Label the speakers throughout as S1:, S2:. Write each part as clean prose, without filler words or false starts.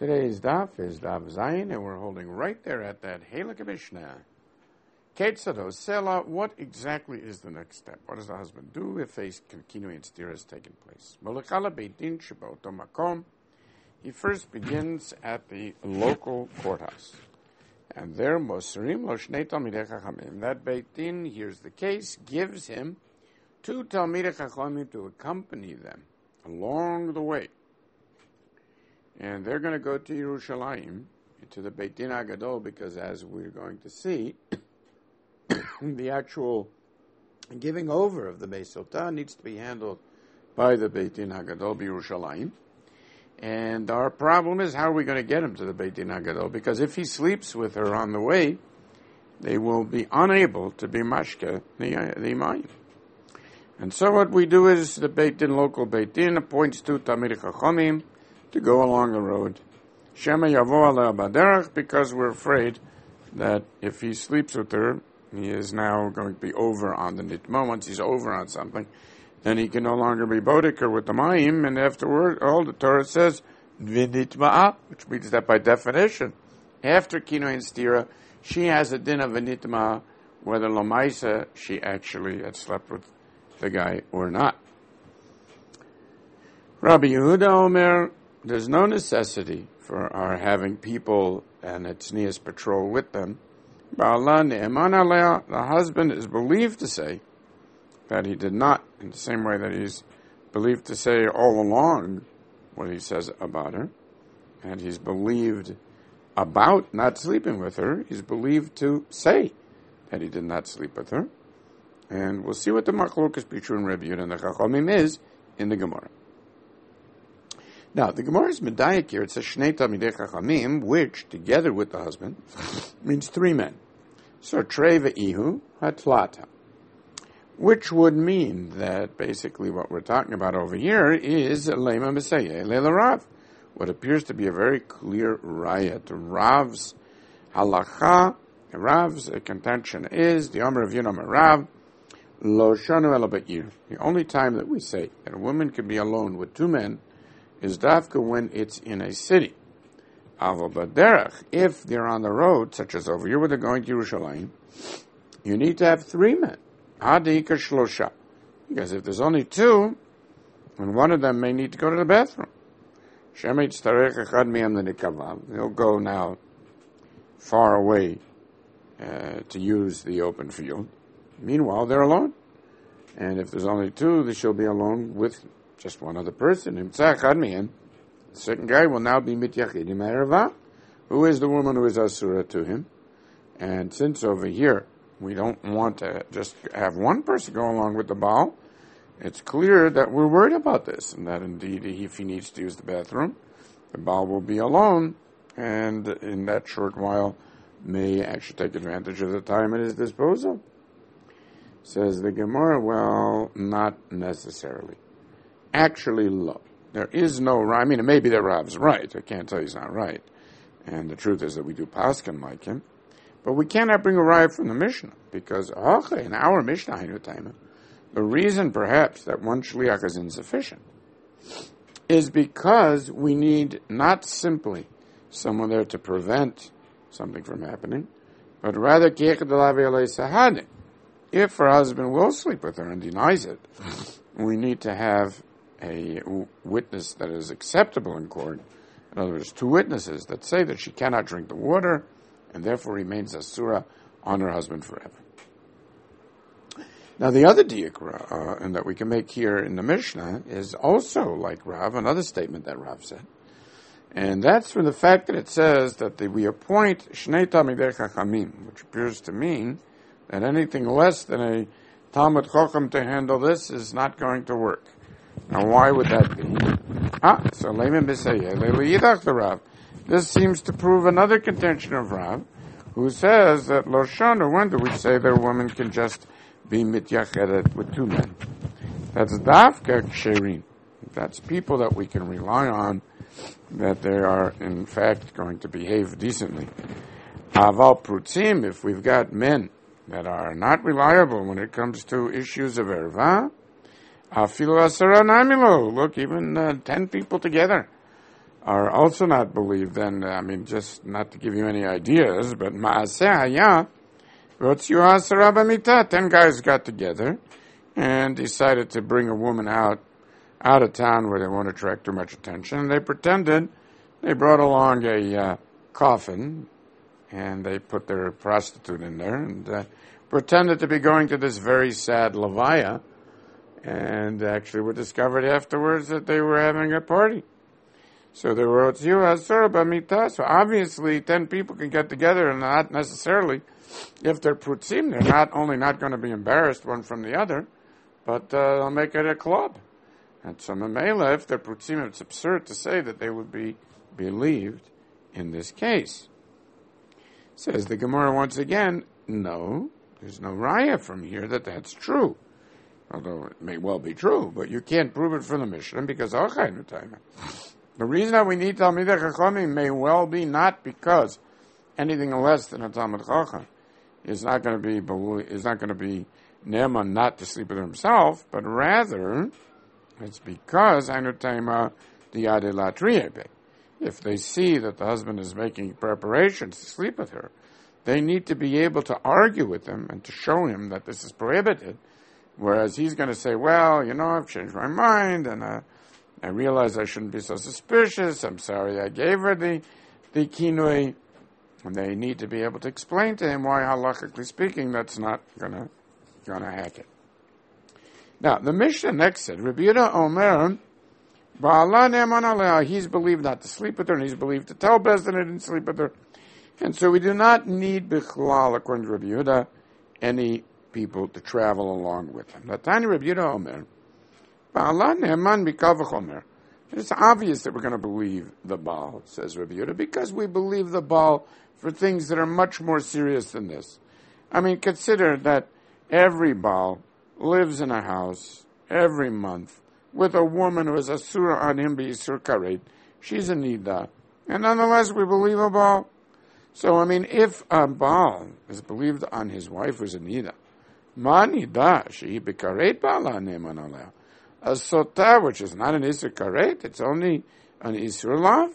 S1: Today's daf is Daf Zayin, and we're holding right there at that Halakha Mishnah. Ketzado Sela, what exactly is the next step? What does the husband do if a kinui and stira has taken place? Molekala Beitin Sheboto Makom. He first begins at the local courthouse. And there, Mosrim Lo Shnei Talmidei Chachamim. That Beitin hears the case, gives him two Talmidei Chachamim to accompany them along the way. And they're going to go to Yerushalayim, to the Beit Din HaGadol, because as we're going to see, the actual giving over of the Beis Sotah needs to be handled by the Beit Din HaGadol, Yerushalayim. And our problem is, how are we going to get him to the Beit Din HaGadol? Because if he sleeps with her on the way, they will be unable to be mashke the Mayim. And so what we do is, the Beit Din, local Beit Din, appoints two Talmidei Chachamim to go along the road. Shema Yavo Aleh Baderach, because we're afraid that if he sleeps with her, he is now going to be over on the nitma. Once he's over on something, then he can no longer be bodeker with the mayim, and afterward, all the Torah says, v'nitma'a, which means that by definition, after kinui and stira, she has a din of v'nitma'a, whether lamaisa she actually had slept with the guy or not. Rabbi Yehuda Omer, there's no necessity for our having people and a tznius patrol with them. The husband is believed to say that he did not, in the same way that he's believed to say all along what he says about her, and he's believed about not sleeping with her. He's believed to say that he did not sleep with her. And we'll see what the machlokas between Rabbi Yehuda and the Chachamim is in the Gemara. Now, the Gemara's medayik here, it says Shnei Talmidei Chachamim, which, together with the husband, means three men. So, Trei ve'ihu hatlata. Which would mean that basically what we're talking about over here is Lema Mesayeh Leila Rav. What appears to be a very clear raya to Rav's halacha. Rav's contention is, the Omer of Yonam Rav, Lo Shanu Ela Be'ir. The only time that we say that a woman can be alone with two men is dafka when it's in a city. Aval baderach, if they're on the road, such as over here where they're going to Yerushalayim, you need to have three men. Hadika shlosha. Because if there's only two, and one of them may need to go to the bathroom. Shemet starech echad miyam lenikavav. They'll go now far away to use the open field. Meanwhile, they're alone. And if there's only two, they shall be alone with just one other person. The second guy will now be mityachidim erava, who is the woman who is asura to him. And since over here we don't want to just have one person go along with the Baal, it's clear that we're worried about this, and that indeed if he needs to use the bathroom, the Baal will be alone, and in that short while may actually take advantage of the time at his disposal. Says the Gemara, well, not necessarily. Actually, lo. There is no, I mean, it may be that Rav's right. I can't tell you he's not right. And the truth is that we do paskin like him. But we cannot bring a Rav from the Mishnah, because in our Mishnah, the reason perhaps that one shliach is insufficient is because we need not simply someone there to prevent something from happening, but rather if her husband will sleep with her and denies it, we need to have a witness that is acceptable in court. In other words, two witnesses that say that she cannot drink the water and therefore remains asura on her husband forever. Now, the other diuk and that we can make here in the Mishnah is also like Rav, another statement that Rav said. And that's from the fact that it says that we appoint Shnei Talmidei Chachamim, which appears to mean that anything less than a Talmud Chacham to handle this is not going to work. Now, why would that be? So Leiman B'Sayeh, Le'Yidach the Rav. This seems to prove another contention of Rav, who says that Lo Shanu, when do we say that a woman can just be mityachedet with two men? That's Dafka Ksherin. That's people that we can rely on, that they are in fact going to behave decently. Aval Prutzim, if we've got men that are not reliable when it comes to issues of erva, Afilu asara namilo. Look, even 10 people together are also not believed, then, just not to give you any ideas, but Ma'aseh Haya, Rotziu 10 b'mitah, 10 guys got together and decided to bring a woman out of town where they won't attract too much attention, and they pretended they brought along a coffin, and they put their prostitute in there, and pretended to be going to this very sad levaya, and actually were discovered afterwards that they were having a party. So they wrote, so obviously 10 people can get together, and not necessarily, if they're prutzim, they're not only not going to be embarrassed one from the other, but they'll make it a club. And so Mamela, if they're prutzim, it's absurd to say that they would be believed in this case. Says the Gemara once again, no, there's no raya from here that that's true. Although it may well be true, but you can't prove it from the Mishnah because the reason that we need Talmidei Chachamim may well be not because anything less than a Talmid Chacham is not going to be ne'eman not to sleep with himself, but rather it's because if they see that the husband is making preparations to sleep with her, they need to be able to argue with him and to show him that this is prohibited. Whereas he's going to say, well, I've changed my mind, and I realize I shouldn't be so suspicious. I'm sorry I gave her the kinui. And they need to be able to explain to him why, halachically speaking, that's not gonna hack it. Now, the Mishnah next said, Rabbi Yehuda Omer, Ba'ala ne'eman aleha, he's believed not to sleep with her, and he's believed to tell Beis Din he didn't sleep with her. And so we do not need, bichlal, according to Rabbi Yehuda, any people to travel along with him. Latani Rabbi Yehuda Omer, Ba'ala ne'eman mikal v'chomer. It's obvious that we're going to believe the Baal, says Rabbi Yehuda, because we believe the Baal for things that are much more serious than this. Consider that every Baal lives in a house every month with a woman who is a surah on him b'yisur karet. She's a nida. And nonetheless, we believe a Baal. So, if a Baal is believed on his wife who's a nida, ma nida, she b'karet ba'ala ne'eman aleh. A sotah, which is not an isur karet, it's only an isur lav.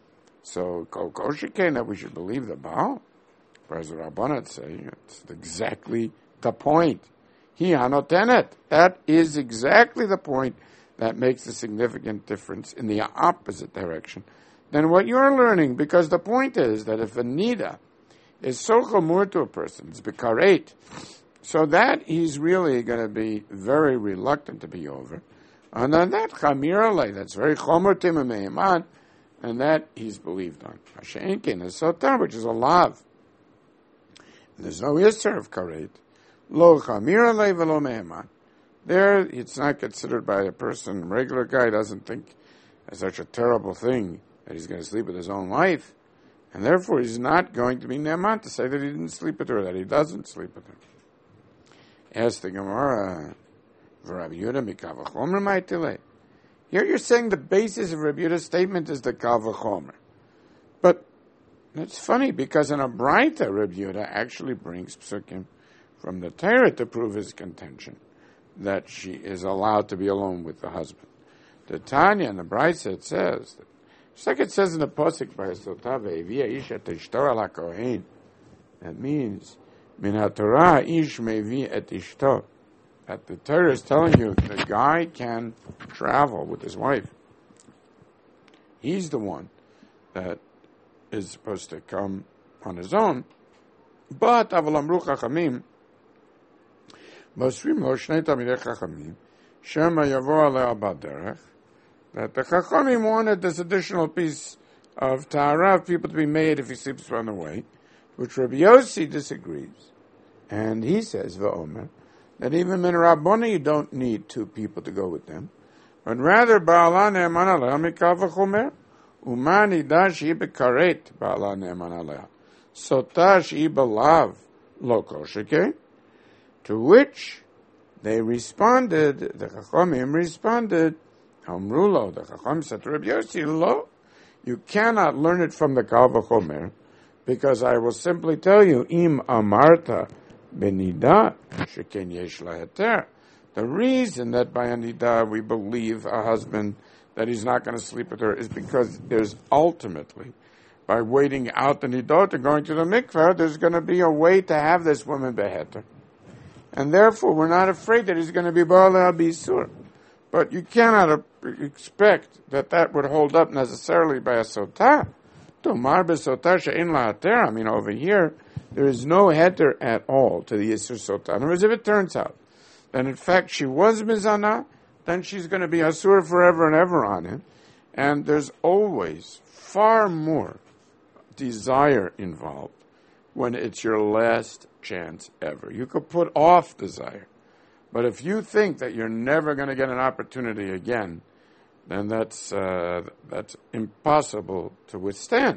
S1: So, kol sheken, that we should believe the Baal. As the Rabbanat say, it's exactly the point. He hanotenet. That is exactly the point that makes a significant difference in the opposite direction than what you're learning. Because the point is that if a nida is so chamur to a person, it's bekaret, so that he's really going to be very reluctant to be over. And then that chamir alei, that's very chomer timah, and that he's believed on. Hashenkin is sotar, which is a lav. There's no isser of karet. Lo chamir alei velo meheman. There, it's not considered by a person, a regular guy doesn't think it's such a terrible thing that he's going to sleep with his own wife. And therefore, he's not going to be ne'eman to say that he didn't sleep with her, that he doesn't sleep with her. Ask the Gemara, Rabbi Yehuda mikal v'chomer ma'itile. Here you're saying the basis of Rabbi Yehuda's statement is the kal v'chomer. But it's funny because in a Braita, Rabbi Yehuda actually brings psukim from the Torah to prove his contention that she is allowed to be alone with the husband. The Tanya in the Braita, it says, just like it says in the Posik by Sotah ve'ivia isha tishto ala kohen, that means min haTorah ish mevi et ishto. That the Torah is telling you the guy can travel with his wife. He's the one that is supposed to come on his own. But aval amru chachamim, basrim lo shnei talmidei chachamim, shema yavo alei baderech, that the chachamim wanted this additional piece of tahara of people to be made if he sleeps on the way, which Rabbi Yossi disagrees. And he says, v'omer, that even in Rabboni you don't need 2 people to go with them, but rather ba'ala ne'eman aleha mikal v'chomer, u'ma nida she'i bekaret ba'ala ne'eman aleha, sotah she'i belav lo kol sheken. To which they responded, the Chachamim responded, Amrulo, the Chacham said to Rabbi Yossi, lo, you cannot learn it from the kal v'chomer, because I will simply tell you, im amarta benida sheken yesh la heter. The reason that by a nida we believe a husband that he's not going to sleep with her is because there's ultimately, by waiting out the nidot and going to the mikveh, there's going to be a way to have this woman beheter. And therefore, we're not afraid that he's going to be ba'al bisur. But you cannot expect that would hold up necessarily by a sotah. Tomar b'sotah she'in la'ater. I mean, over here, there is no heter at all to the Yisur Sotah. In other words, if it turns out that in fact she was mizana, then she's going to be asur forever and ever on him. And there's always far more desire involved when it's your last chance ever. You could put off desire. But if you think that you're never going to get an opportunity again, then that's impossible to withstand.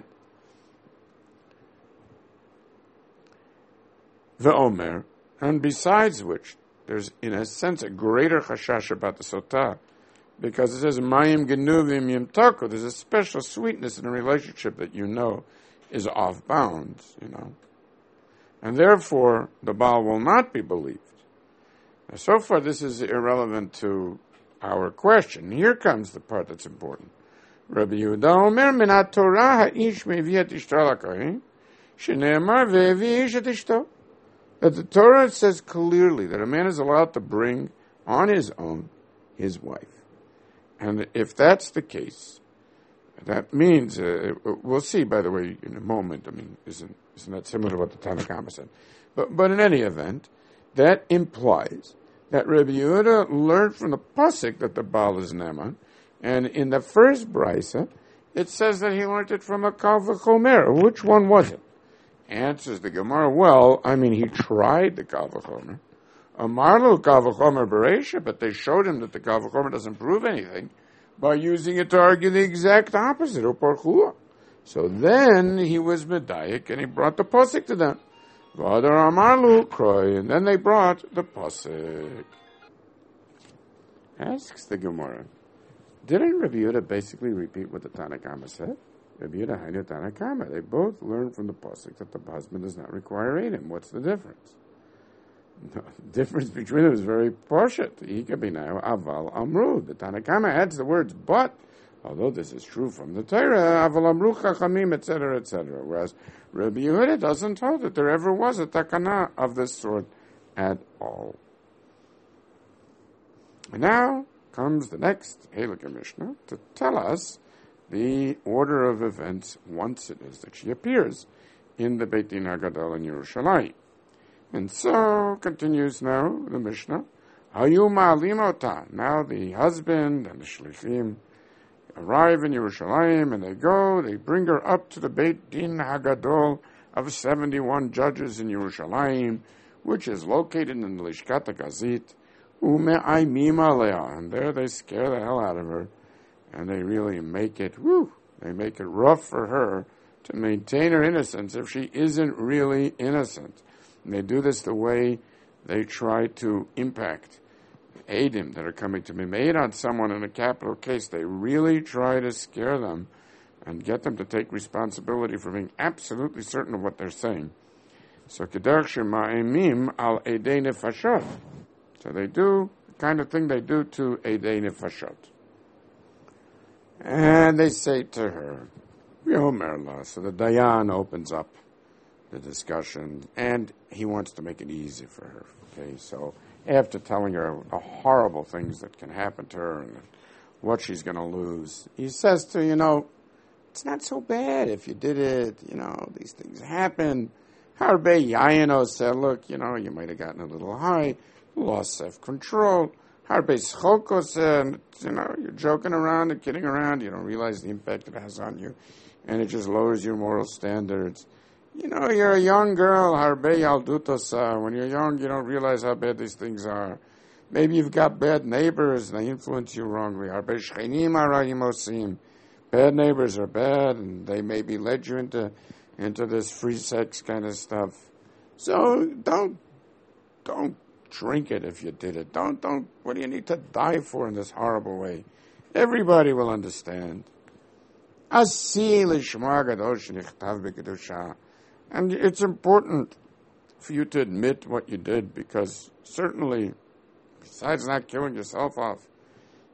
S1: The Omer, and besides which, there's in a sense a greater chashash about the sotah, because it says mayim genuvim yimtaku. There's a special sweetness in a relationship that you know is off bounds, and therefore the Baal will not be believed. Now, so far, this is irrelevant to our question. Here comes the part that's important. Rabbi Yehuda Omer minat Torah ha'ish mevi et ishto l'kohen, shene'emar ve'evi ish et ishto. That the Torah says clearly that a man is allowed to bring on his own his wife. And if that's the case, that means, we'll see, by the way, in a moment, I mean, isn't that similar to what the Tanna Kama said? But in any event, that implies that Rabbi Yehuda learned from the pasuk that the Baal is Neman, and in the first brisa, it says that he learned it from a Kal V'chomer. Which one was it? Answers the Gemara, well, I mean, he tried the Kal V'chomer. Amarlu Kal V'chomer Bereisha, but they showed him that the Kal V'chomer doesn't prove anything by using it to argue the exact opposite, Uparchua. So then he was Medayik, and he brought the pasuk to them. V'adar Amarlu Kroy, and then they brought the pasuk. Asks the Gemara, didn't Rabbi Yehuda basically repeat what the Tanna Kama said? Rabbi Yehuda Hainu Tanna Kama. They both learned from the pasuk that the husband does not require Edom. What's the difference? The difference between them is very poshut. Ikabinayu aval amru. The Tanna Kama adds the words but, although this is true from the Torah, aval amru chachamim, etc., etc. Whereas Rabbi Yehuda doesn't hold that there ever was a takana of this sort at all. And now comes the next Halakha Mishnah to tell us the order of events once it is that she appears in the Beit Din HaGadol in Yerushalayim. And so, continues now the Mishnah, Hayu ma'alim ota. Now the husband and the shlichim arrive in Yerushalayim, and they bring her up to the Beit Din HaGadol of 71 judges in Yerushalayim, which is located in the Lishkat HaGazit, u'me'aymim aleha. And there they scare the hell out of her, and they really make it rough for her to maintain her innocence if she isn't really innocent. And they do this the way they try to impact Eidim that are coming to be made on someone in a capital case. They really try to scare them and get them to take responsibility for being absolutely certain of what they're saying. So Kederach Shema'imim al Eidei Nefashot. So they do the kind of thing they do to Eidei Nefashot. And they say to her, Yomerla. So the Dayan opens up the discussion, and he wants to make it easy for her. Okay, so after telling her the horrible things that can happen to her and what she's going to lose, he says to her, it's not so bad if you did it. These things happen. Harbe Yayino said, look, you might have gotten a little high, lost self-control. Harbe Schoko said, you're joking around and kidding around. You don't realize the impact it has on you, and it just lowers your moral standards. You're a young girl, Harbe Yaldutosa. When you're young, you don't realize how bad these things are. Maybe you've got bad neighbors, and they influence you wrongly. Harbe Shchenim Arayimosim. Bad neighbors are bad, and they maybe led you into this free sex kind of stuff. So don't drink it if you did it. Don't, what do you need to die for in this horrible way? Everybody will understand. Asi lishma gadosh nichtav b'kedusha. And it's important for you to admit what you did, because certainly, besides not killing yourself off,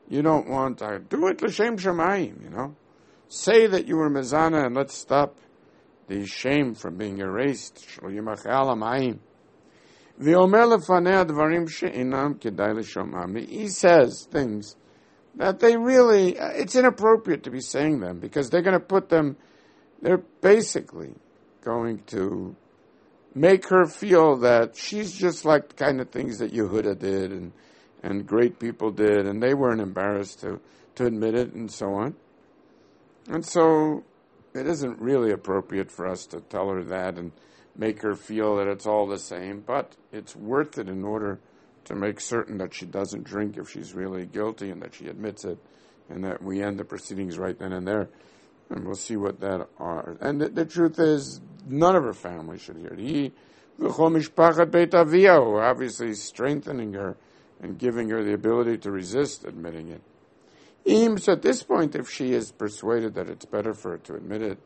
S1: You don't want to do it l'shem shamayim, Say that you were mezana and let's stop the shame from being erased. Shlo yimachal hamayim. V'omer lefanei advarim she'inam kedai l'shomam. He says things that they really, it's inappropriate to be saying them because they're going to put them, they're basically going to make her feel that she's just like the kind of things that Yehuda did and great people did, and they weren't embarrassed to admit it and so on. And so it isn't really appropriate for us to tell her that and make her feel that it's all the same, but it's worth it in order to make certain that she doesn't drink if she's really guilty and that she admits it and that we end the proceedings right then and there. And we'll see what that are. And the truth is, none of her family should hear it. Obviously strengthening her and giving her the ability to resist admitting it. So at this point, if she is persuaded that it's better for her to admit it,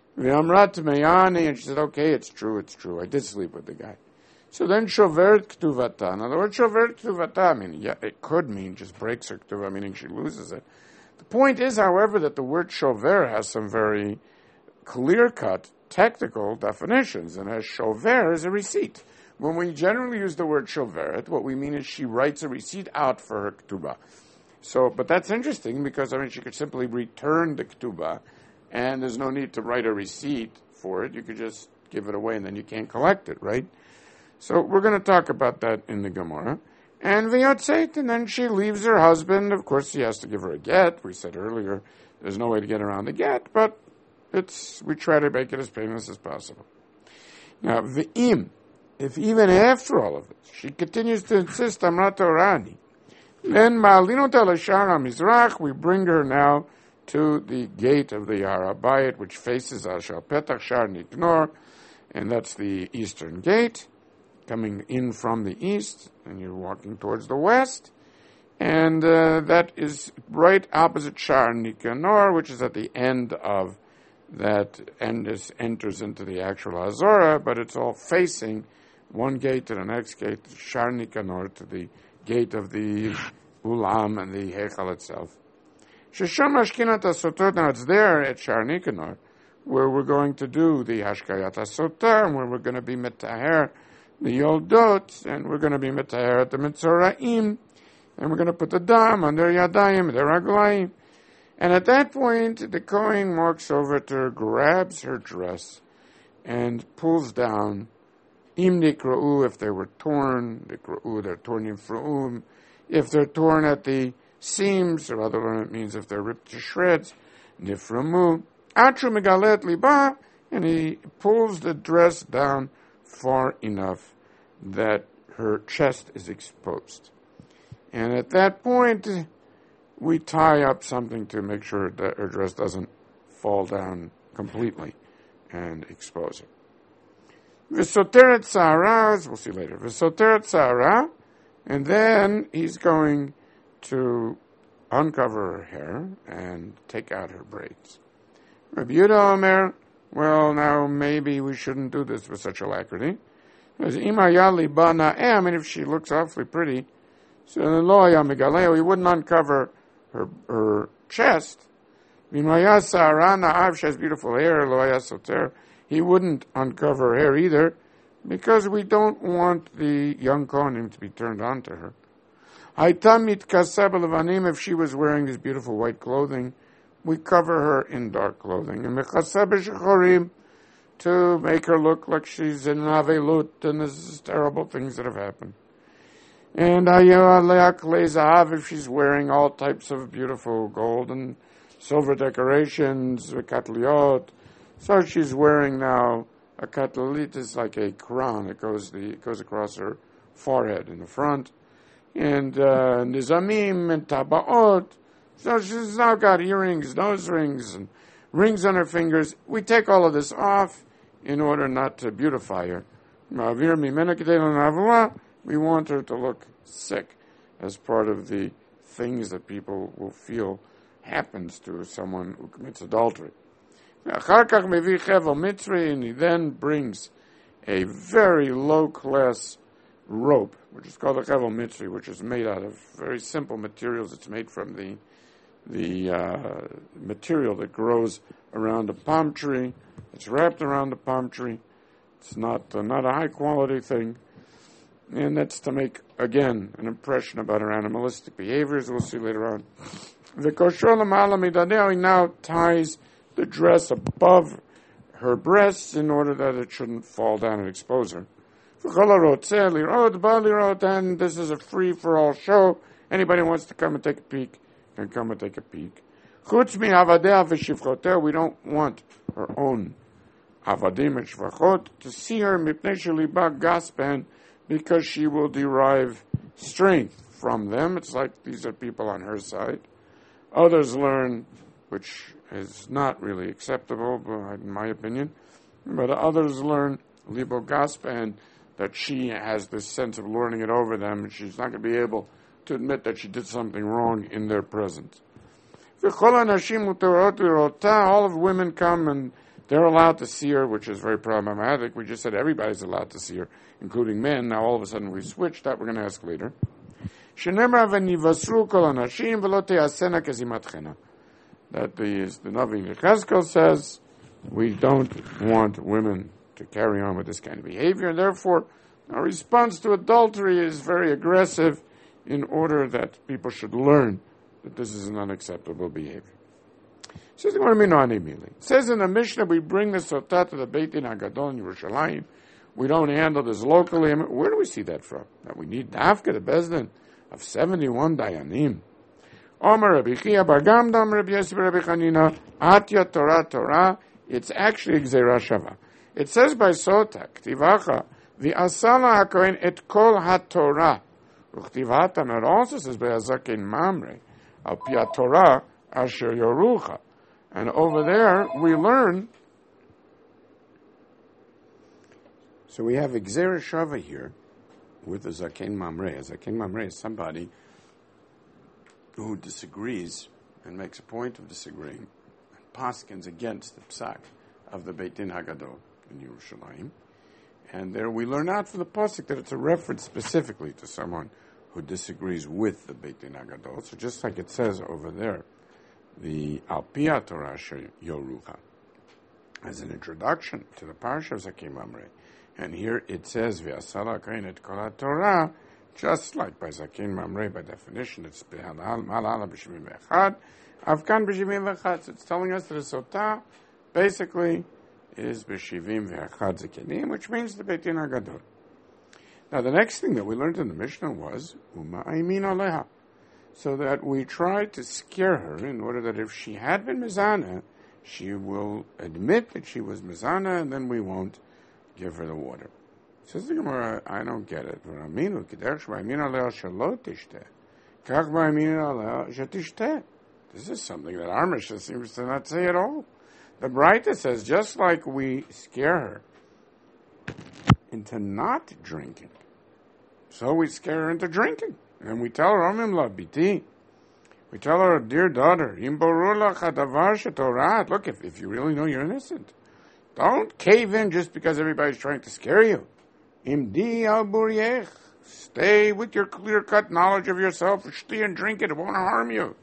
S1: and she said, okay, it's true, I did sleep with the guy. So then shoveret ktuvata. Now the word shoveret ktuvata, it could mean just breaks her ktuva, meaning she loses it. The point is, however, that the word shover has some very clear-cut technical definitions, and as shover is a receipt. When we generally use the word shoveret, what we mean is she writes a receipt out for her ktuba. So, but that's interesting because, she could simply return the ktuba, and there's no need to write a receipt for it. You could just give it away, and then you can't collect it, right? So we're going to talk about that in the Gemara. And v'yotzeit, and then she leaves her husband. Of course, he has to give her a get. We said earlier, there's no way to get around the get, but we try to make it as painless as possible. Now, v'im, if even after all of this, she continues to insist, Amrat Orani, then ma'alinot el Shar HaMizrach, we bring her now to the gate of the Har HaBayit, which faces Ashal Petach Shar Niknor, and that's the eastern gate, coming in from the east, and you're walking towards the west, and that is right opposite Shar Nikanor, which is at the end of that, and this enters into the actual Hazorah, but it's all facing one gate to the next gate, Shar Nikanor, to the gate of the Ulam and the Heichal itself. Shesham Hashkinat HaSotot, now it's there at Shar Nikanor, where we're going to do the Hashkayat HaSotah, and where we're going to be Metaher the Yoldot, and we're going to be Metaher at the Mitzoraim, and we're going to put the Dam on their Yadayim, their Raglayim. And at that point, the Kohen walks over to her, grabs her dress, and pulls down Im Nikra'u, if they were torn, Nikra'u, they're torn in Fra'um, if they're torn at the seams, or other it means if they're ripped to shreds, Niframu, Atru Megalet Liba, and he pulls the dress down far enough that her chest is exposed. And at that point, we tie up something to make sure that her dress doesn't fall down completely and expose her. V'soteret Sahara, we'll see later. V'soteret Sahara, and then he's going to uncover her hair and take out her braids. Rabbi Yehuda Omer, well, now maybe we shouldn't do this with such alacrity. Because if she looks awfully pretty, so he wouldn't uncover her chest. If she has beautiful hair, he wouldn't uncover her hair either, because we don't want the young Kohanim to be turned on to her. If she was wearing this beautiful white clothing, we cover her in dark clothing. And to make her look like she's in Avelut, and there's terrible things that have happened. And if she's wearing all types of beautiful gold and silver decorations, katliot, so she's wearing now a katlit, is like a crown. It goes across her forehead in the front, and nizamim and tabaot. So she's now got earrings, nose rings, and rings on her fingers. We take all of this off in order not to beautify her. We want her to look sick as part of the things that people will feel happens to someone who commits adultery. And he then brings a very low-class rope, which is called a chevel mitzri, which is made out of very simple materials. It's made from the material that grows around a palm tree. It's wrapped around the palm tree. It's not a high quality thing, and that's to make, again, an impression about her animalistic behaviors. We'll see later on. The kosher l'ma'ala midadeh, he now ties the dress above her breasts in order that it shouldn't fall down and expose her. And this is a free-for-all show. Anybody who wants to come and take a peek can come and take a peek. We don't want her own avadim and shvachot to see her because she will derive strength from them. It's like these are people on her side. Others learn, which is not really acceptable, in my opinion, but others learn libo gaspan, that she has this sense of lording it over them, and she's not going to be able to admit that she did something wrong in their presence. All of women come and they're allowed to see her, which is very problematic. We just said everybody's allowed to see her, including men. Now all of a sudden we switched. That we're going to ask later. That the Navi Yechezkel says we don't want women to carry on with this kind of behavior, and therefore our response to adultery is very aggressive in order that people should learn that this is an unacceptable behavior. Says it says in the Mishnah, we bring the sotah to the Beit Din Hagadol in Yerushalayim. We don't handle this locally. Where do we see that from? That we need dafka, the Bezdin of 71 dayanim. Omer Rabbi Chia bar Gamdam Rabbi Yosef Rabbi Chanina Atya Torah. It's actually Gzeira Shava. It says by Sota Ktivacha V'asala HaKohen et kol HaTorah. Uchtivata, and it also says by Azakin Mamre Al Pi HaTorah Asher Yorucha. And over there we learn. So we have Gzeira Shava here with the Zaken Mamre. A Zaken Mamre is somebody who disagrees and makes a point of disagreeing, and paskins against the psak of the Beit Din Hagadol in Yerushalayim. And there we learn out from the pasuk that it's a reference specifically to someone who disagrees with the Beit Din Hagadol. So just like it says over there, the Al Pi HaTorah Yorucha, as an introduction to the parsha of Zaken Mamre. And here it says, V'asala HaKohen et kol HaTorah, just like by Zaken Mamre, by definition, it's Malala b'shivim v'echad, Avkan b'shivim v'echad. It's telling us that the Sotah basically is b'shivim v'echad Zakenim, which means the Beit Din Hagadol. Now the next thing that we learned in the Mishnah was, Uma'aymin aleha, so that we tried to scare her in order that if she had been Mizana, she will admit that she was Mizana, and then we won't give her the water. Says the Gemara, I don't get it. This is something that our Mishnah seems to not say at all. The Braita says, just like we scare her into not drinking, so we scare her into drinking. And we tell her, we tell her, dear daughter, look, if you really know you're innocent, don't cave in just because everybody's trying to scare you. Imdi al buriech. Stay with your clear-cut knowledge of yourself. Stay and drink it. It won't harm you.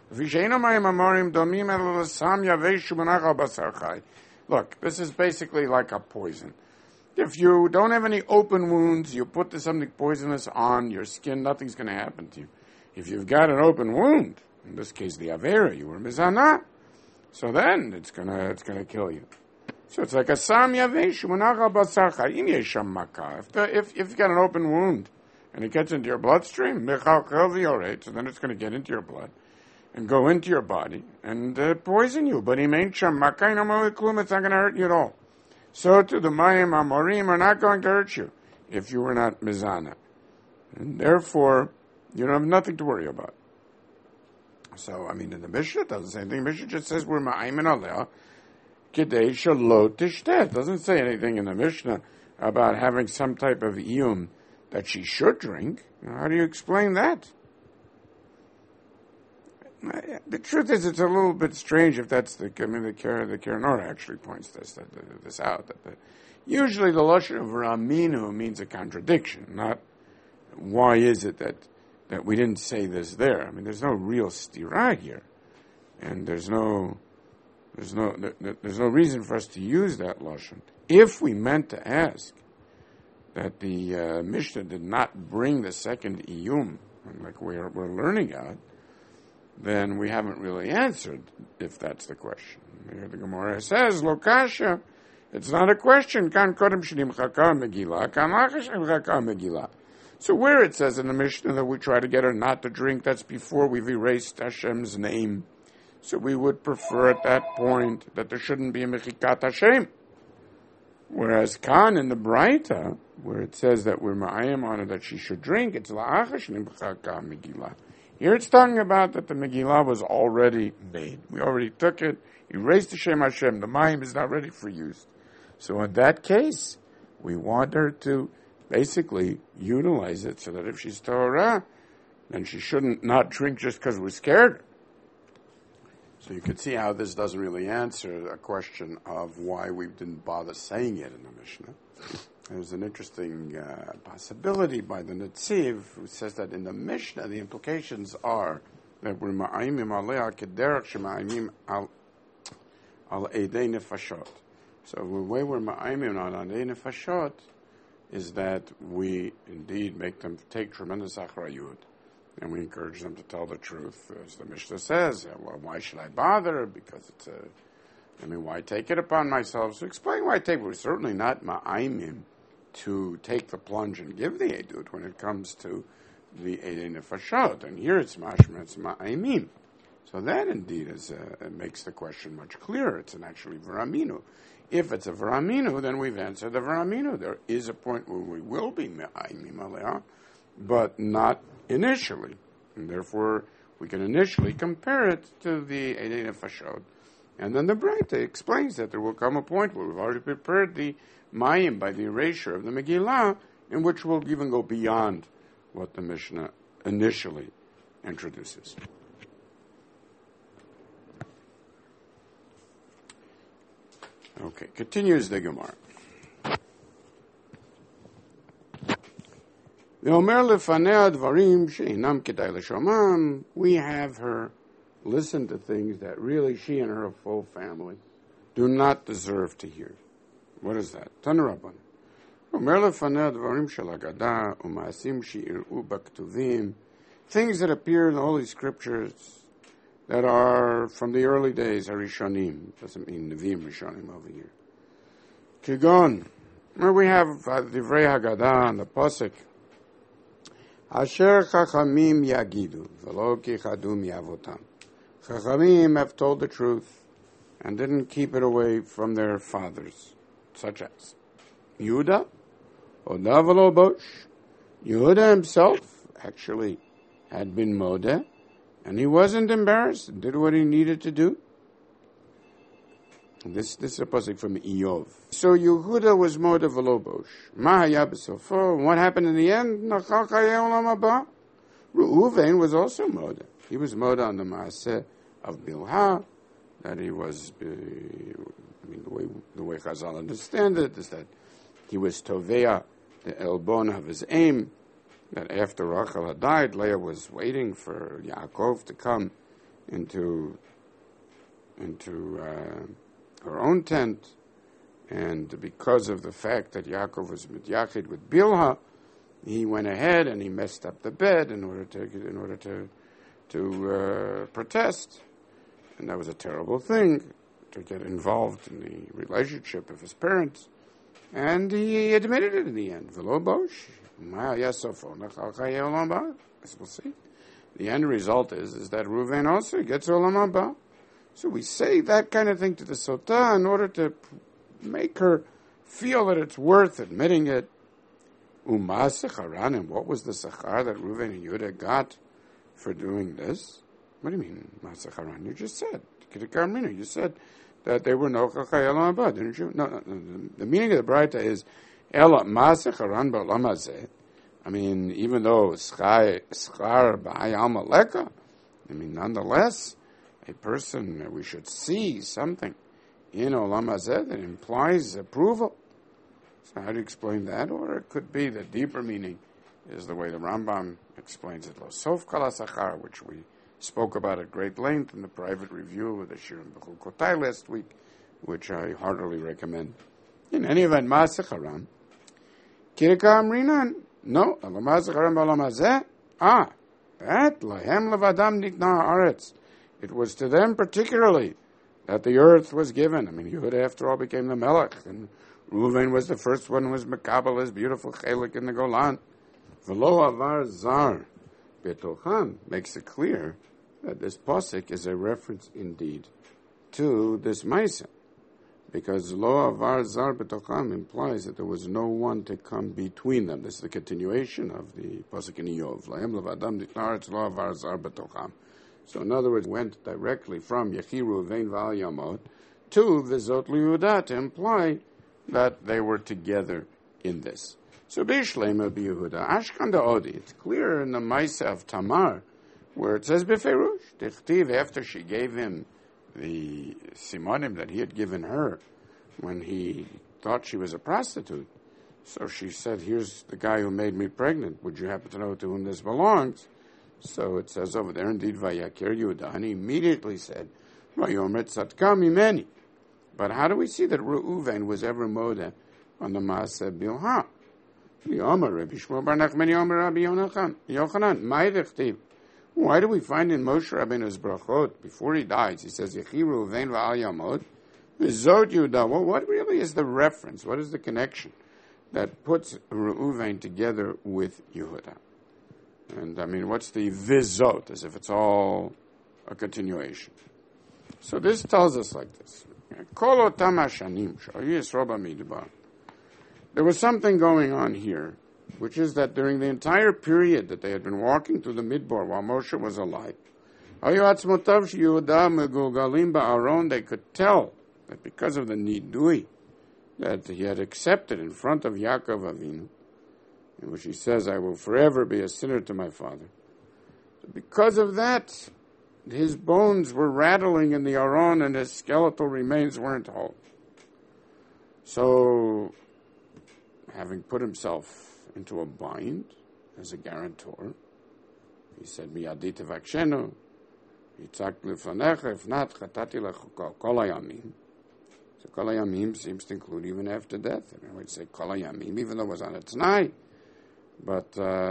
S1: Look, this is basically like a poison. If you don't have any open wounds, you put something poisonous on your skin, nothing's going to happen to you. If you've got an open wound, in this case the avera, you were mizana, so then it's gonna kill you. So it's like a sam yavesh munach basarcha im yesham maka. If you've got an open wound and it gets into your bloodstream, so then it's going to get into your blood and go into your body and poison you. But it's not going to hurt you at all. So to the mayim amorim are not going to hurt you if you were not mizana, and therefore you don't have nothing to worry about. So in the Mishnah it doesn't say anything. The Mishnah just says we're ma'aymin aleh kidei shelo tishteh. It doesn't say anything in the Mishnah about having some type of iyum that she should drink. How do you explain that? The truth is, it's a little bit strange if that's the Keren actually points this out. That usually the lashon of raminu means a contradiction, not why is it that we didn't say this there? I mean, there's no real stira here, and there's no reason for us to use that lashon. If we meant to ask that the Mishnah did not bring the second iyum, like we're learning out, then we haven't really answered if that's the question. Here the Gemara says, Lokasha, it's not a question. Kan kodem shenimchaka megillah, kan lachash shenimchaka megillah. So where it says in the Mishnah that we try to get her not to drink, that's before we've erased Hashem's name. So we would prefer at that point that there shouldn't be a mechikat Hashem. Whereas Khan in the Braita, where it says that we're ma'ayim on her that she should drink, it's la'achash nimchaka megillah. Here it's talking about that the Megillah was already made. We already took it, erased the Shem Hashem. The Mayim is not ready for use. So in that case, we want her to basically utilize it so that if she's Torah, then she shouldn't not drink just because we're scared. So you can see how this doesn't really answer a question of why we didn't bother saying it in the Mishnah. There's an interesting possibility by the Netziv who says that in the Mishnah the implications are that we're ma'ayimim alea kederach shema'ayimim al eidei nefashot. So the way we're ma'ayimim on eidei nefashot is that we indeed make them take tremendous achrayut, and we encourage them to tell the truth. As the Mishnah says, well, why should I bother? Because why take it upon myself? So explain why take it. We're certainly not ma'ayimim to take the plunge and give the edut when it comes to the Eidei Nefashot. And here it's mashma, it's ma'ayimim. So that indeed makes the question much clearer. It's an actually v'raminu. If it's a v'raminu, then we've answered the v'raminu. There is a point where we will be ma'ayimim aleh, but not initially. And therefore, we can initially compare it to the Eidei Nefashot. And then the Braita explains that there will come a point where we've already prepared the Mayim by the erasure of the Megillah, in which we'll even go beyond what the Mishnah initially introduces. Okay, continues the Gemara. We have her listen to things that really she and her full family do not deserve to hear. What is that? Tanarabban. Things that appear in the Holy Scriptures that are from the early days, Harishonim. Doesn't mean Nevi'im Rishonim over here. Kigon. Where we have Divrei Haggadah and the Pasuk. Asher Chachamim Yagidu, V'lo Ki Chadum Yavotam. Chachamim have told the truth and didn't keep it away from their fathers, such as Yehuda, Odavalo Bosh. Yehuda himself actually had been Modeh, and he wasn't embarrassed and did what he needed to do. This is a pasuk from Iyov. So Yehuda was Modeh v'lo Bosh. Ma haya b'sofo. What happened in the end? Nachal chayei olam haba. Reuven was also Modeh. He was Modeh on the Maaseh of Bilhah, that he was, the way Chazal understand it is that he was Tovea, the Elbon of his aim, that after Rachel had died, Leah was waiting for Yaakov to come into her own tent, and because of the fact that Yaakov was mityachid with Bilhah, he went ahead and he messed up the bed in order to protest. And that was a terrible thing, to get involved in the relationship of his parents. And he admitted it in the end. V'lo bosh. As we'll see. The end result is that Reuven also gets olam haba. So we say that kind of thing to the Sotah in order to make her feel that it's worth admitting it. And what was the sechar that Reuven and Yehuda got for doing this? What do you mean, Masacharan? You just said, you said that they were no chachai olam haba, didn't you? No. The meaning of the Braita is, Ela Masacharan ba'olam hazeh. I mean, even though schar b'ay amaleka, nonetheless, a person, we should see something in olam hazeh that implies approval. So how do you explain that? Or it could be the deeper meaning is the way the Rambam explains it. Lo sof kol hasachar, which we spoke about at great length in the private review with the Shirim B'chul Kotai last week, which I heartily recommend. In any event, Ma'aseh Haram, Kirka Amrinan, no, Ma'aseh Haram b'olam hazeh, that lahem levadam nikna haaretz. It was to them particularly that the earth was given. I mean, Yehuda, after all, became the Melech, and Reuven was the first one who was Mekabel, his beautiful chelik in the Golan. V'lo avar zar betocham makes it clear that this pasuk is a reference indeed to this Maisa, because lo avar zar betocham implies that there was no one to come between them. This is the continuation of the pasuk in Iyov. Lahem levadam nikna haaretz lo avar zar betocham. So in other words, went directly from Yechi Reuven v'al Yamot to Vizot Yehuda to imply that they were together in this. So B'Shlema B'Yehuda, Ashkan Da'odi, it's clear in the Maisa of Tamar, where it says B'Ferush, Tichtiv, after she gave him the simonim that he had given her when he thought she was a prostitute. So she said, here's the guy who made me pregnant. Would you happen to know to whom this belongs? So it says over there, indeed, Vayakir Yehuda, and he immediately said, Vayomer Tzadka Mimeni. But how do we see that Reuven was ever moda on the Maaseh Bilha? Yomer Rabbi Shmuel Bar Nachman Yomer Rabbi Yochanan Mai Dechtiv. Why do we find in Moshe Rabbeinu's brachot before he dies? He says Yechi Reuven v'al Yamod v'Zot Yehuda. Well, what really is the reference? What is the connection that puts Reuven together with Yehuda? And I mean, what's the vizot, as if it's all a continuation? So this tells us like this. There was something going on here, which is that during the entire period that they had been walking through the Midbar while Moshe was alive, they could tell that because of the nidui that he had accepted in front of Yaakov Avinu, in which he says, I will forever be a sinner to my father. So because of that, his bones were rattling in the Aron and his skeletal remains weren't whole. So, having put himself into a bind as a guarantor, he said, Miyadi tevakshenu, yitzak lifanecha, if not, chatati lecha kol hayamim. So kol hayamim seems to include even after death. And I would say kol hayamim, even though it was on a t'nai. But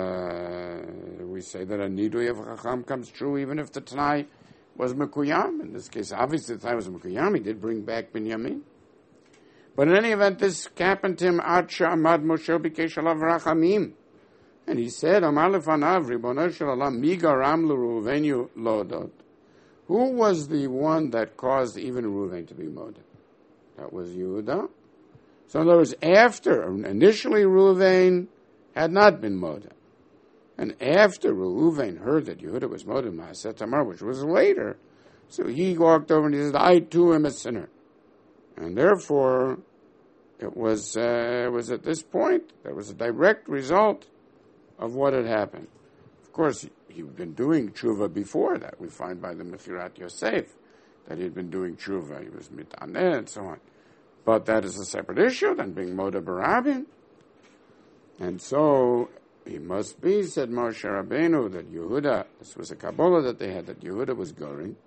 S1: we say that a nidui of Chacham comes true even if the Tanai was Mekuyam. In this case, obviously the Tanai was Mekuyam. He did bring back Binyamin. But in any event, this happened to him, Ad Sha'amad Moshe Bikesh Alav Rachamim. And he said, Amar lefanav, Ribono shel Olam, mi garam l'Reuvenu lodot. Who was the one that caused even Reuven to be moded? That was Yehuda. So in other words, initially Reuven had not been Moda. And after Reuven heard that Yehuda was Moda Ma'aseh Tamar, which was later, so he walked over and he said, I too am a sinner. And therefore, it was at this point, there was a direct result of what had happened. Of course, he'd been doing tshuva before that. We find by the Mechirat Yosef that he'd been doing tshuva. He was mitaneh and so on. But that is a separate issue than being Moda Barabin. And so, he must be, said Moshe Rabbeinu, that Yehuda, this was a Kabbalah that they had, that Yehuda was going,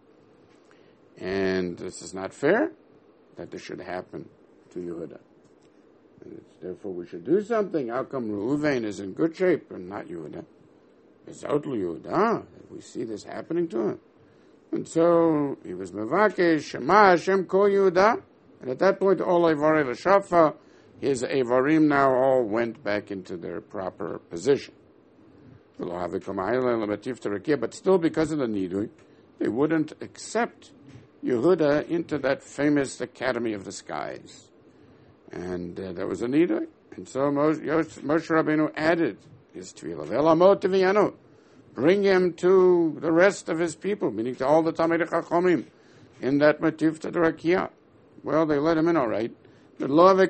S1: and this is not fair that this should happen to Yehuda. And therefore, we should do something. How come Reuven is in good shape and not Yehuda? It's out Yehuda. We see this happening to him. And so, he was Mevakesh, Shema Hashem Kol Yehuda, and at that point, all Eivarei L'Shafa, his Evarim now all went back into their proper position. But still, because of the Nidui, they wouldn't accept Yehuda into that famous Academy of the Skies. And there was a Nidui. And so Moshe Rabbeinu added his Tefillah. Bring him to the rest of his people, meaning to all the Talmidei Chachomim, in that Matifta D'Rakia. Well, they let him in all right. Wasn't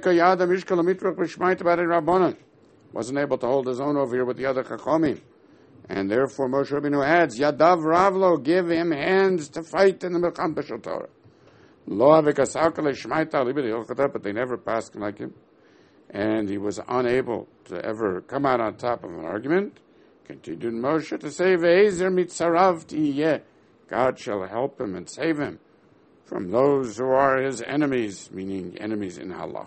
S1: able to hold his own over here with the other Chachomim. And therefore Moshe Rabbeinu adds, Yadav Ravlo, give him hands to fight in the Milcham B'Shel Torah. But they never passed like him. and he was unable to ever come out on top of an argument, continued Moshe to say, Ve'ezer mitzarav tiyeh, God shall help him and save him from those who are his enemies, meaning enemies in halacha.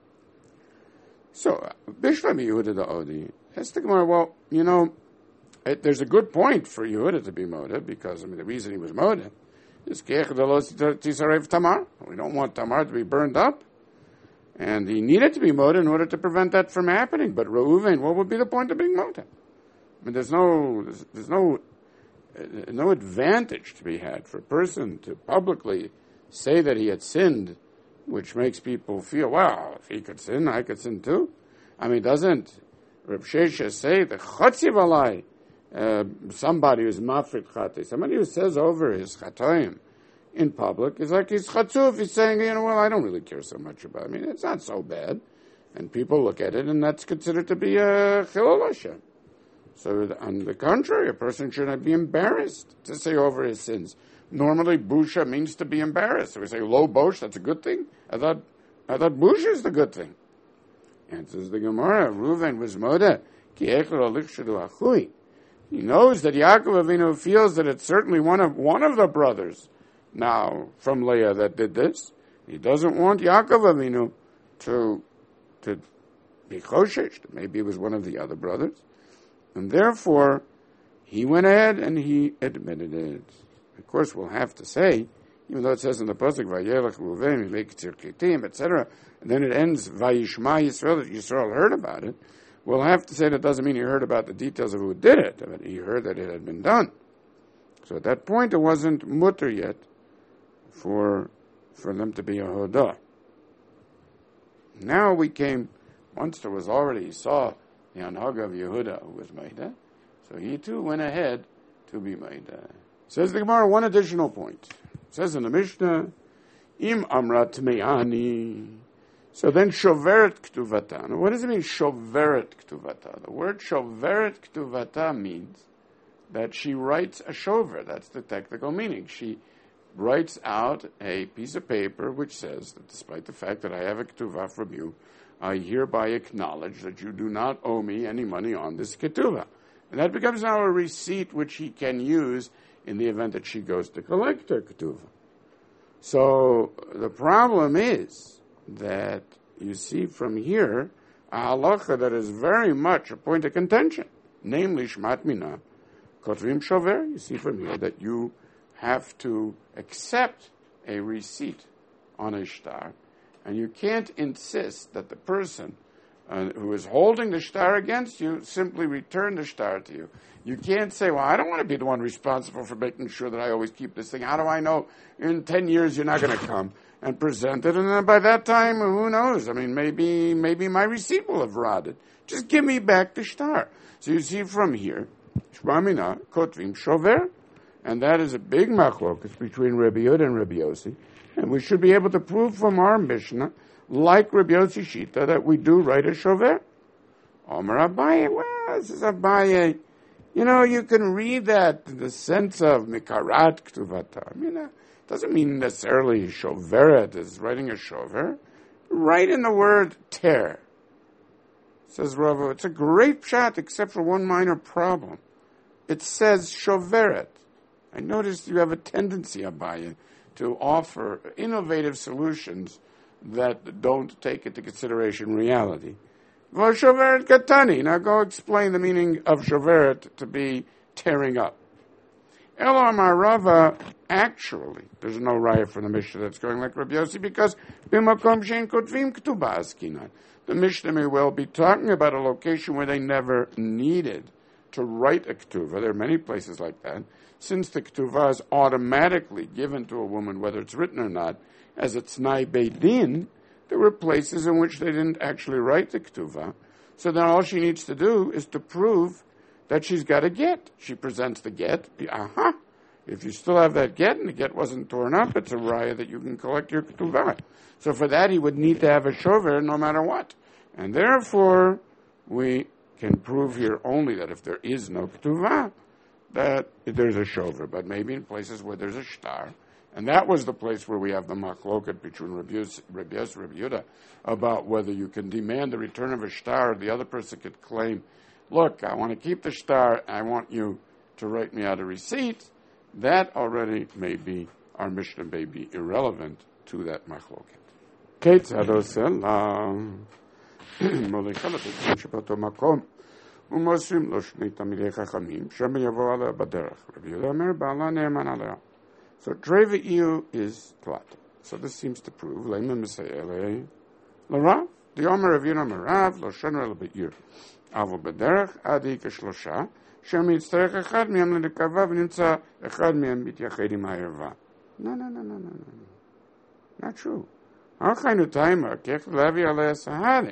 S1: So, Bishlam Yehuda the Odi, asked the Gemara, well, there's a good point for Yehuda to be Moda, because, the reason he was Moda is Tamar. We don't want Tamar to be burned up. And he needed to be Moda in order to prevent that from happening. But Reuven, what would be the point of being Moda? There's no advantage to be had for a person to publicly say that he had sinned, which makes people feel, well, if he could sin, I could sin too. Doesn't Reb Shesha say the Chotziv Alai, somebody who's mafrit chatei, somebody who says over his chatoim in public is like he's chatzuf. He's saying, well, I don't really care so much about it. It's not so bad, and people look at it, and that's considered to be a chilul Hashem. So, on the contrary, a person should not be embarrassed to say over his sins. Normally, busha means to be embarrassed. So we say lo bosh, that's a good thing. I thought busha is the good thing. Answers the Gemara, Reuven was moda ki echel alichshadu achui. He knows that Yaakov Avinu feels that it's certainly one of the brothers now from Leah that did this. He doesn't want Yaakov Avinu to be choshesh. Maybe it was one of the other brothers. And therefore, he went ahead and he admitted it. Of course, we'll have to say, even though it says in the pasuk, Vayelech Reuven, Vayiktzir Ketim, etc., and then it ends, Vayishma Yisrael, that Yisrael heard about it, we'll have to say that doesn't mean he heard about the details of who did it, but he heard that it had been done. So at that point, it wasn't mutter yet for them to be a hodah. Now we came, once there was already, he saw the Anhaga of Yehuda who was Maida, so he too went ahead to be Maida. Says the Gemara, one additional point. It says in the Mishnah, Im Amrat Me'ani. So then Shoveret Ktuvata. Now what does it mean, Shoveret Ktuvata? The word Shoveret Ktuvata means that she writes a shover. That's the technical meaning. She writes out a piece of paper which says that despite the fact that I have a Ketuvah from you, I hereby acknowledge that you do not owe me any money on this Ketuvah. And that becomes now a receipt which he can use in the event that she goes to collect her Ketuvah. So the problem is that you see from here a halacha that is very much a point of contention, namely Shmat Mina, Kotvim Shover. You see from here that you have to accept a receipt on a shtar, and you can't insist that the person who is holding the shtar against you simply return the shtar to you. You can't say, well, I don't want to be the one responsible for making sure that I always keep this thing. How do I know in 10 years you're not going to come and present it? And then by that time, who knows? Maybe my receipt will have rotted. Just give me back the shtar. So you see from here, Shmamina, Kotvim, Shover, and that is a big machlokas between Rabbi Yehuda and Rabbi Yossi. And we should be able to prove from our Mishnah, like Rabbi Yossi Shita, that we do write a shover. Omer Abaye, well, this is Abaye. You can read that in the sense of Mikarat Ktuvata. It doesn't mean necessarily Shoveret is writing a shover. Write in the word ter. Says Rava, it's a great pshat except for one minor problem. It says Shoveret. I noticed you have a tendency, Abaye, to offer innovative solutions that don't take into consideration reality. Shoveret Katani. Now go explain the meaning of Shoveret to be tearing up. Elamar Rava, actually, there's no raya for the Mishnah that's going like Rabbi Yossi, because Bimakom Shein Kotvim Ketubah Askinan. The Mishnah may well be talking about a location where they never needed to write a Ketuvah. There are many places like that. Since the Ketuvah is automatically given to a woman, whether it's written or not, as a Tnai Beit Din, there were places in which they didn't actually write the Ketuvah. So then all she needs to do is to prove that she's got a get. She presents the get. If you still have that get and the get wasn't torn up, it's a raya that you can collect your Ketuvah. So for that, he would need to have a shover no matter what. And therefore, we can prove here only that if there is no Ketuvah, that there's a shover. But maybe in places where there's a shtar, And that was the place where we have the machloket between Rabbi Yossi and Rabbi Yehuda about whether you can demand the return of a shtar, or the other person could claim, look, I want to keep the shtar, I want you to write me out a receipt. That already may be, our Mishnah may be irrelevant to that machloket. Ketzad oseh מוליכה לבית שבאותו מקום ומוסרים לו שני תלמידי חכמים שמא יבוא עליה בדרך. רבי יהודה אומר בעלה נאמן עליה. So Drevi'u is Tlat. So this seems to prove Lema Mesayele L'Rav. The Omer of Yonam Rav Lo Shoner L'Be'ir Avo B'derech Adi Keshlosha Shem Yitzterech Echad Miyam L'Nekava V'Nimtza Echad Miyam B'Tyached Im HaErva. No. Not true. Ha'chainu Taima Kech Levi Alei Sahari.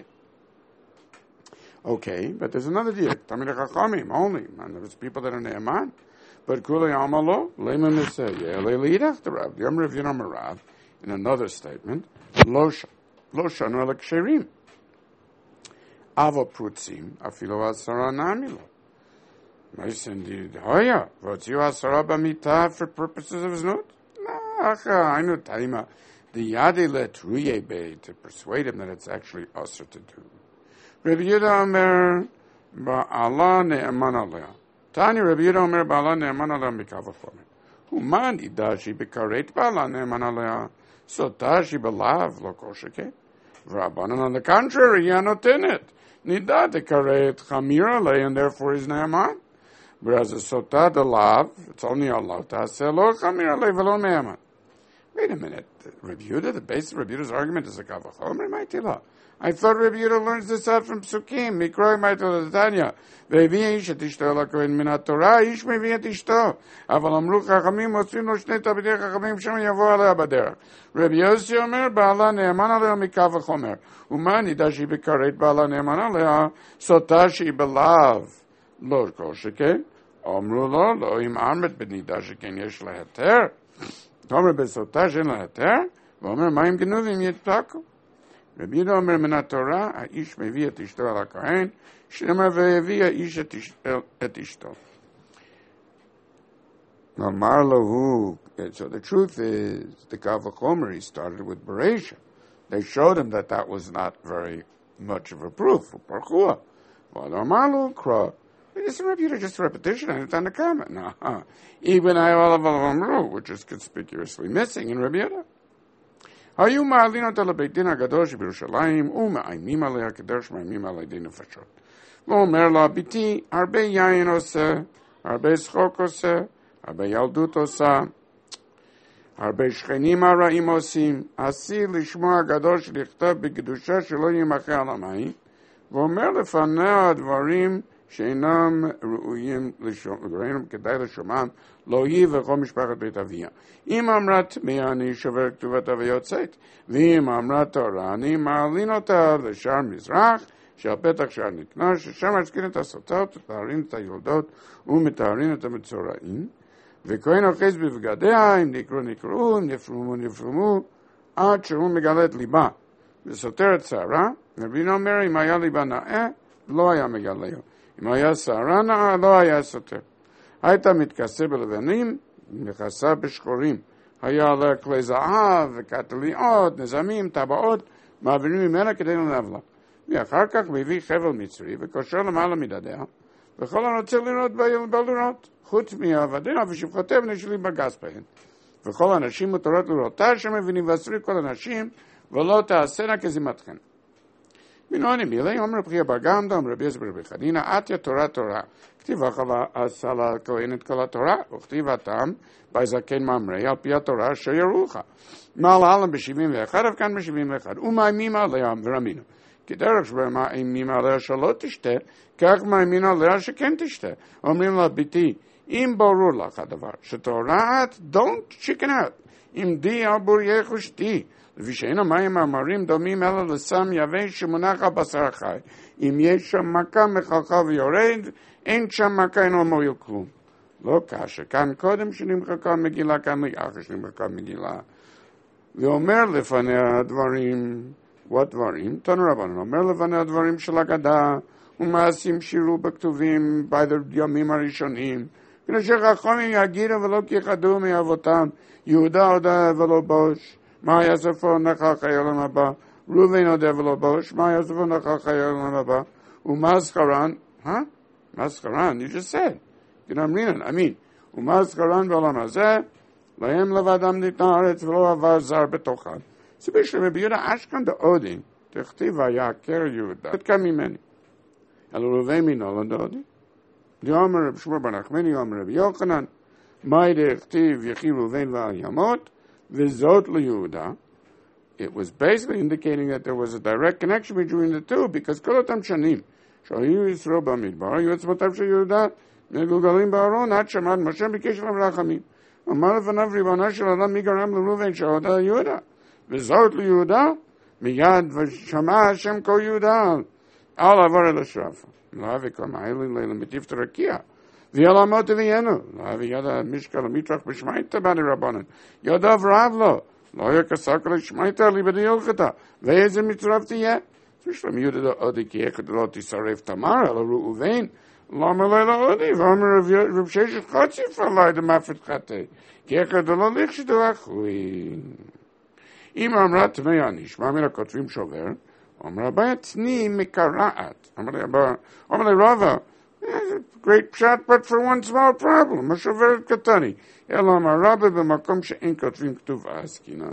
S1: Okay, but there's another diak. Tamid Chachamim only. And there's people that are Ne'eman. But Kuli Amalo, Lema Mesayeh, Leilidach the Rav, the Yomer of Yonam Rav, in another statement, Losha Nor L'Ksherim. Avo Prutzim, Afilo Asara Namilo. Nice indeed. Hoya, Votziu Asara B'mitah for purposes of his note? I know Taima. The Yadi let Ruye Bey to persuade him that it's actually Asr to do. Rabbi Yehuda Omer Ba'ala Ne'eman Aleh. Tani Rabbi Yehuda Omer Ba'ala Ne'eman Aleh Mikav Chomer. Humani Dashi B'karet Ba'ala Ne'eman Aleh. So Dashi B'lav Lo Kosheke. Rabbanan on the contrary, Yanotenet. Nida Dekaret Chamir Aleh, and therefore is Ne'eman. Whereas a Sotah Delav, it's only Allah Ta'aseh Lo Chamir Aleh V'lo Ne'eman. Wait a minute. Rabbi Yehuda, the base of Rabbi Yehuda's argument is a Kav Chomer Ma'itila. I thought Rabbi Yehuda learns this out from Psukim. Mikroi Ma'itila Tanya. Ve'vi ish et ishto lakohen min haTorah, ish mevi et ishto. Aval amru chachamim, motzim lo shnei talmidei chachamim, shem yavo alea baderech. Rabbi Yossi Omer, ba'ala ne'eman alea mikav v'chomer. Uma nidashi b'karet ba'ala ne'eman alea, sotashi b'lav. Lo kosheke. Omru lo im amret b'nidashi ken yesh leheter. Tomer b'sotash en leheter. V'omer ma'im genuvim yitpaku. Rabbi Yehuda Omer min haTorah, ha'ish mevi et ishto al hakohen, shema ve'evi ha'ish et ishto. So the truth is, the Kav HaChomer, he started with Bereisha. They showed him that that was not very much of a proof for Parchua. Well, Marlo Kra, it's Rabbi Yehuda, just a repetition, and it's on the comment. No, even Ayol Amru, which is conspicuously missing in Rabbi Yehuda. היו מעלים אותה לבית דין הגדול שבירושלים ומאיימים עליה כדרך שמאיימים עלי דין נפשות. ואומר לה, ביתי, הרבה יין עושה, הרבה שחוק עושה, הרבה ילדות עושה, הרבה שכנים הרעים עושים, עשי לשמוע הגדול שלכתב בקדושה שלא ימחה על המים, ואומר לפניה הדברים שאינם ראויים לשומם, כדאי לשומם, לא היא וכל משפחת בית אביה. אם אמרה תמיהה אני שובר כתובתה ויוצאת, ואם אמרה תורה אני מעלין אותה לשער מזרח, שעל פתח שער נקנה, ששם משכין את הסוטות, מטהרין את היולדות ומטהרין את המצורעים, וכהן אוחז בבגדיה, אם נקראו, אם נפרמו, עד שהוא מגלה את ליבה, וסותר את שערה, רבינו אומר, אם היה ליבה נאה, לא היה מגלהו. אם היה שערה נאה, לא היה סותר. הייתה מתכסה בלבנים, מכסה בשחורים. היה עליה כלי זהב וקטליות, נזמים, טבעות, מעבירים ממנה כדי לנב לה. ואחר כך מביא חבל מצרי וקושר למעלה מדדיה, וכל הנוצר לראות בא לראות, חוץ מעבדיה ושפחותיה ונשלים בגס בהן. וכל האנשים מותרות לראותה שמבינים ואסרי כל האנשים, ולא תעשנה כזימתכן. מנועני מילי, אומר רבי בר גמדא, אומר רבי יוסי ברבי חנינא, עטיה תורה תורה. כתיבה עשה לכהן את כל התורה, וכתיב הטעם, בזקן מאמרי, על פי התורה אשר ירוך. מעלה עלם ב-71, אף כאן ב-71, ומאיימים עליה ורמינו. כדרך שמאיימים עליה שלא תשתה, כך מאיימים עליה שכן תשתה. אומרים לה, ביתי, אם ברור לך הדבר, שתורה את, don't chicken out. אם די על בוריך ושתי. לפי שאין המים המרים דומים אלא לסם יבש שמונח על בשר חי. אם יש שם מכה מחלחל ויורד, אין שם מכה אינו מועיל כלום. לא קשה, כאן קודם שנמחקה מגילה, כאן לאחר שנמחקה מגילה. ואומר לפניה הדברים, what דברים? תנו רבנו, אומר לפניה הדברים של אגדה, ומעשים שירו בכתובים בימים הראשונים, כדי שחכמים יגידו ולא כיחדו מאבותם, יהודה הודה ולא בוש, מה יספו נכח העולם הבא, ראובן הודה ולא בוש, מה יספו נכח העולם הבא, ומזכרן, מזכרן, you just said, you know what I mean, ומזכרן בעולם הזה, להם לבדם ניתנה הארץ ולא עבר זר בתוכן. זה בשביל רבי יהודה אשכן דאודין, תכתיב ויעקר יהודה, תתקע ממני. אלא ראובן מנולד דאודין. דאמר רב שמואל בר נחמני, אמר רבי יוחנן, מאי דכתיב יחי ראובן ואל ימות, וזאת ליהודה. It was basically indicating that there was a direct connection between the two, because כל אותם שנים שהיו ישרוד במדבר, היו עצמותיו של יהודה מגולגלים בארון, עד שמד משה ביקש להם רחמים. אמר לפניו ריבונו של עולם, מי גרם לראובן שהודה ליהודה? וזאת ליהודה, מיד ושמע השם כל יהודה, אל עבור אל השרפה. לא אבי כמה אלה למטיף תרקיע. ויאל עמות אבינו, לא אבי יד המשקל המטרח בשמייתא בני רבנן. יודעב רב לו, לא היה כסק לשמייתא ליבדי הלכתה. ואיזה מצרף תהיה? בשלם יהודה דאודי כי איך לא תשרף תמר, אלא ראובן. למה לילה עודי? ואומר רב ששת חציף עלי דמפת חטא. כי איך לא לכשדו אחוי. אם אמרה תמיה נשמע מן הכותבים שובר, אמרה הבעיה תני מקרעת. אמר לי רבא, great shot but for one small problem, השוברת קטני. אלא אמר רבא במקום שאין כותבים כתוב עסקינן.